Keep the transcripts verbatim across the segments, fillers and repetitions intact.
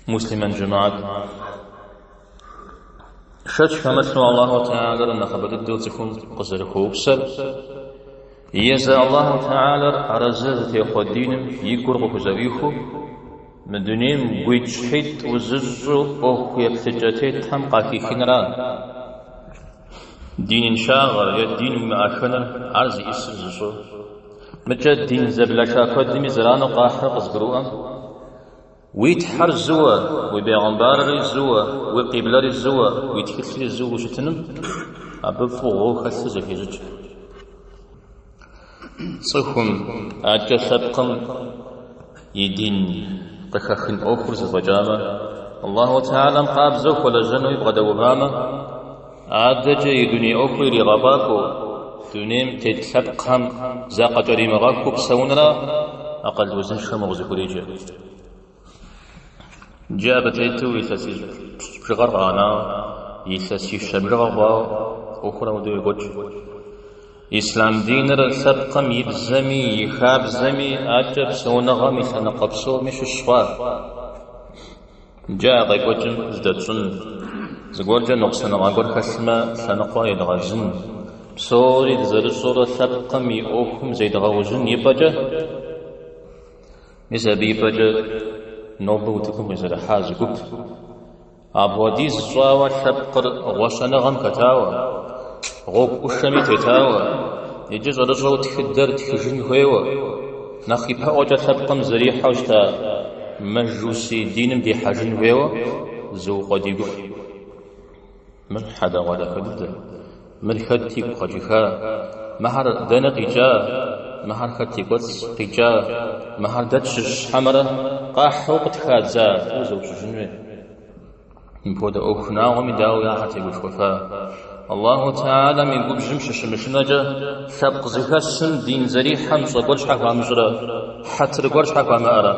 مسلما جماعة شج فمسوا الله تعالى أن خبر الدوتكم قصر خوبسر يزا الله تعالى أرزاز تيخودين يقرغ خزويخو من دونيم ويتشحيد وزجو أو يبتجاتي تهم قاكي خنران دين شاغر يا دين ما أخنا عرض إسرزو مجد دين زبلا شاكو دمي زران قاحر قصبروان ويتحر الزوا وبيغنبار الزوا وقبلار الزوا ويتكسر الزوا وشتنم أبفوغو خسز في زج صخم أجا سبقم يدين قخخن أوفرز وجامة الله تعالى مقابزوك ولا جنو يبغى دوغامة عادجا يدني أوفر رغباكو دونيم تتسبقهم زاقة جريم غاكو بسونرا أقل وزن شخم وزكوريجا جابت ايتو يساسي بشغرغانا يساسي شمرغا أخرى ودو يقوش إسلام دينر سبقم يبزمي يخاب زمي أجب سونغا مثل قبسو مش الشوار جاء غيقوشن زدتشن زغورجا نقصنا غاقور خسما سنقوا يدغزن بسوري دزر صورة سبقم يأوكم زيد غوزن يبجا مثل بيبجا نوبوتكم إذا حاز قب أبوديز صاوة سبقر وشنغم كتاوة غوب أشمي تتاوة يجز رجو تخدر تخجن هوا نخي بأوجا سبقم زريحة وشتا مجوسي دينم دي حجن هوا زو قدي قف من حدا ولا كدد من خدتي قجخا مهر دنق جا مهر خدتي قدس قجا مهر دتشش حمرة قاح وقت خادزا وزوج جنوي يبودا أخنا ومن داو يا حتى بشوفا الله تعالى من قب جمش شمشنجا سبق زكاسن دين زريحا مصبرش حقا مجرى حتى رقورش حقا مأرى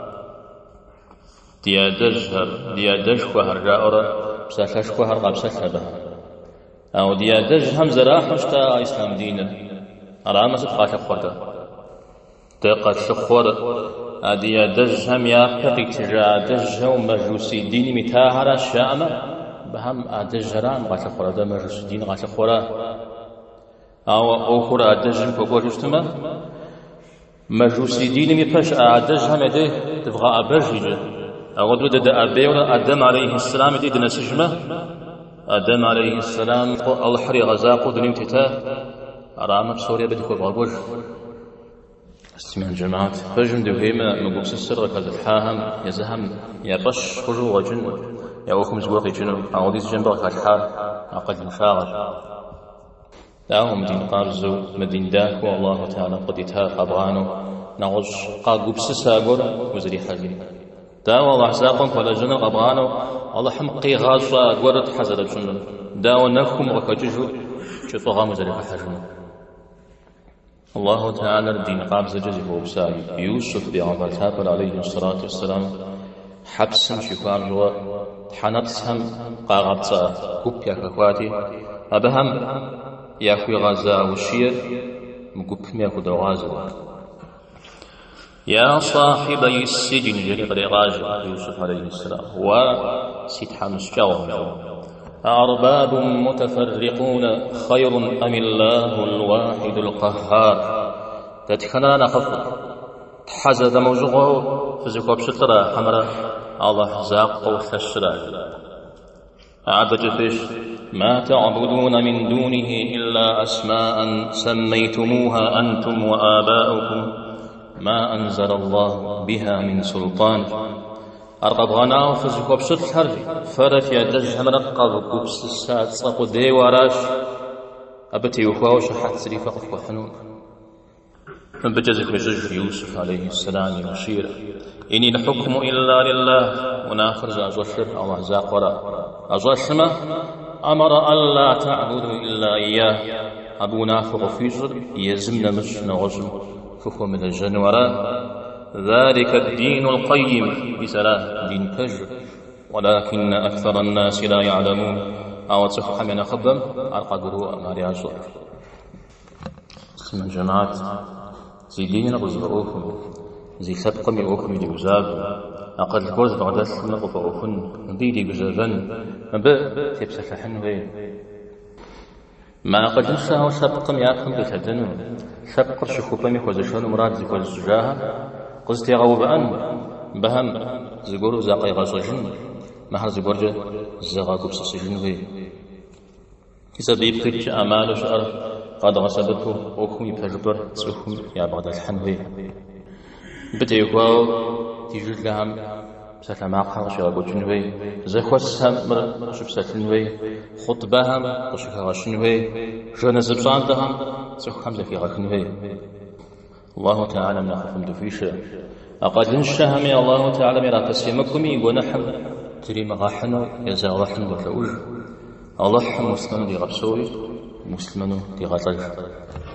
ديادجهر ديادج خوهر جاورا بساشاش خوهر قبسا سبها أو ديادج هم زراح مشتا إسلام دينا أرامة سبقاش خوردا تقى الشخور أدي دجهم يا حقي تجا دجهم مجوسي دين متاهرة شامة بهم أدجران غاش خورا مجوسي دين غاش خورا أو أخرى أدجهم كبر جستما مجوسي دين مبش أدجهم يدي تبغى أبجيجه أو دود أبي ولا آدم عليه السلام يدي نسجمه آدم عليه السلام الله حري غزاق دنيم تتا أرامة سوريا بدك وبغوش استمع جماعة فجم دوهيمة مقوس السر كذا الحاهم يزهم يبش خجو وجن يوخم زواقي جنو عوديز جنبه كالحال أقد مشاغر داو مدين قارزو مدين داك والله تعالى قديتها قبغانو نغش قاقوب سساقر وزري حاجين داو الله ساقم فلا جنو قبغانو الله حمقي غاشا قرد حزر جنو داو نفكم وكججو شطوغا مزري حاجين الله تعالى الدين قابز جزيه وبساي يوسف بيغمبر تابر عليه الصلاة والسلام حبسم شفار جوا حنبسهم قاغبتا كوب يا كواتي أبهم ياكوي غازا وشير مقوب مياكو دوغازا يا صاحبي السجن جريق رغاجة يوسف عليه السلام وسيد حمس جاوه أأرباب متفرقون خير أم الله الواحد القهار تتخنا نخف تحزد موجوغه فزيكو بشترا حمرا الله زاق وثشرا أعد جفش ما تعبدون من دونه إلا أسماء سميتموها أنتم وآباؤكم ما أنزل الله بها من سلطان أرقب غناو فزيكو بشت حرج فرف يدج همرقب قبس الساد صقو دي وراش أبتي وخواوش حد سري فقف وحنون من بجزك بجج يوسف عليه السلام مشير إني الحكم إلا لله وناخر زاجوشر الله زاقرا أجوشما أمر ألا تعبدوا إلا إياه أبو نافق فيجر يزمنا مش نغزم فخو من الجنورة ذلك الدين القيم بسلام دين كجر ولكن أكثر الناس لا يعلمون أو تصفح من خبم القدر ماري عشر اسم الجماعات زي دين رزقوكم زي سبقم يوكم يجوزاب أقل الكوز بغداد نقف وفن نديدي بجاجن ب تبسلحن وي ما أقل نشاه وسابقم ياقم بتدنو سابق شكوبا ميخوزشون مراد زكوز الزجاها قزت يغوب أن بهم زقور زاقي غاصجن مهر زقور زغا قبس سجن وي إذا بيبتك أمال شعر قد غصبته وكم يبتجبر سوكم يا بغداد الحنوي بتيقواو تيجد لهم بسلام عقل شغل جنوي زخوس هم مر شوف سلنوي خطبهم وشوف غشنوي جنز بصندهم سوق خمسة في غشنوي الله تعالى من خفم دفيش أقد نشهم يا الله تعالى ميرا تسيمكمي ونحم تري مغاحنو يزاغ رحم وتقول الله مسلم دي غبسوي مسلم دي غزل